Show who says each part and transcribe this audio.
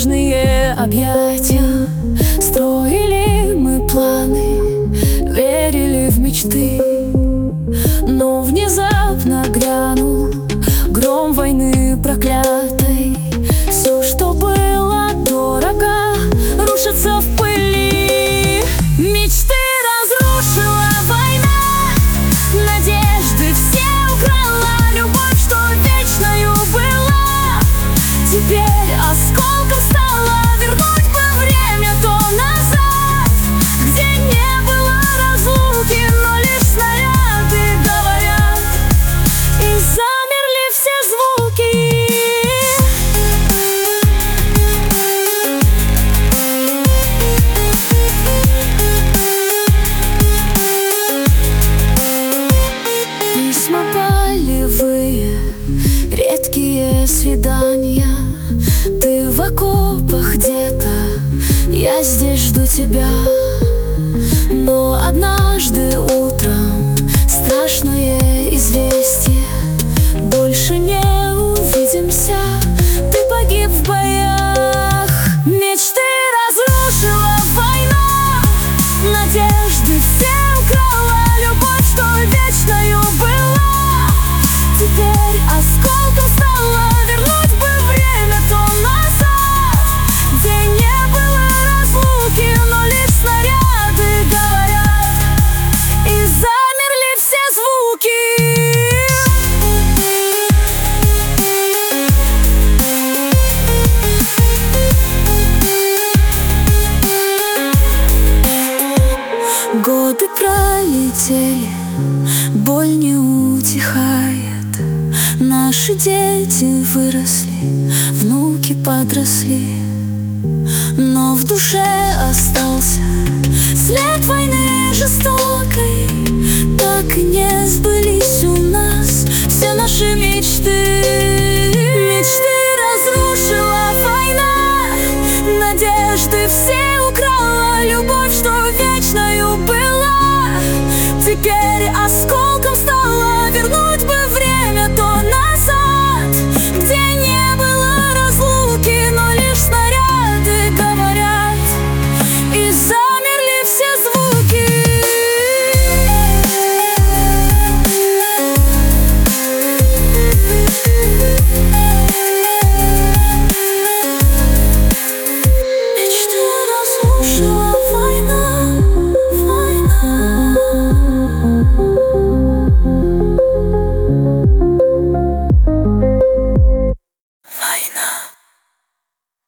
Speaker 1: нежные объятия. Строили мы планы, верили в мечты, но внезапно грянул гром войны проклятой. Все, что было дорого, рушится в пыли. Мечты разрушила война, надежды все украла, любовь, что вечною была, теперь осколком стала. Вернуть бы время то назад, где не было разлуки, но лишь снаряды говорят, и замерли все звуки. Письма полевые, редкие свидания. Ты в окопах где-то, я здесь жду тебя. Но однажды утром страшное известие: больше не увидимся, ты погиб в боях. Мечты разрушила война, надежды все украла, любовь, что вечною была, теперь осколком стала. Вернуть бы время то назад, где не было разлуки, но лишь снаряды говорят, и замерли все звуки. Годы пролетели, боль не утихает. Наши дети выросли, внуки подросли, но в душе остался след войны жестокой. Так и не сбылись у нас все наши мечты. Мечты разрушила война, надежды все украла, любовь, что вечною была, теперь осколок